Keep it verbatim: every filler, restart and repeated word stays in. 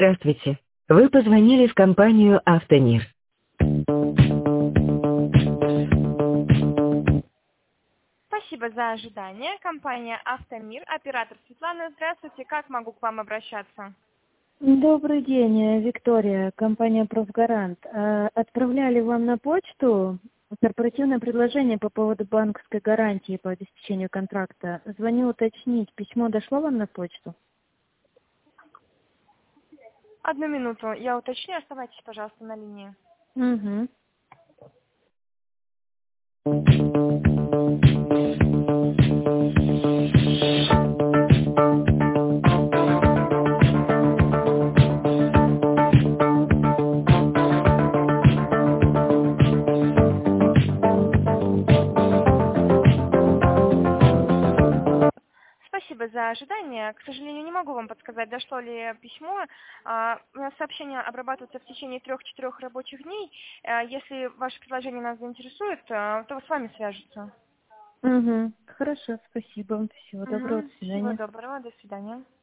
Здравствуйте. Вы позвонили в компанию «Автомир». Спасибо за ожидание. Компания «Автомир», оператор Светлана. Здравствуйте. Как могу к вам обращаться? Добрый день, э, Виктория, компания «Профгарант». Э, Отправляли вам на почту корпоративное предложение по поводу банковской гарантии по обеспечению контракта. Звоню уточнить, письмо дошло вам на почту? Одну минуту. Я уточню. Оставайтесь, пожалуйста, на линии. Угу. Спасибо за ожидание. К сожалению, не могу вам подсказать, дошло ли письмо. А, У нас сообщения обрабатываются в течение трех-четырех рабочих дней. А, Если ваше предложение нас заинтересует, а, то с вами свяжутся. Угу. Хорошо, спасибо. Всего доброго, Мгм. до Всего свидания. доброго. До свидания.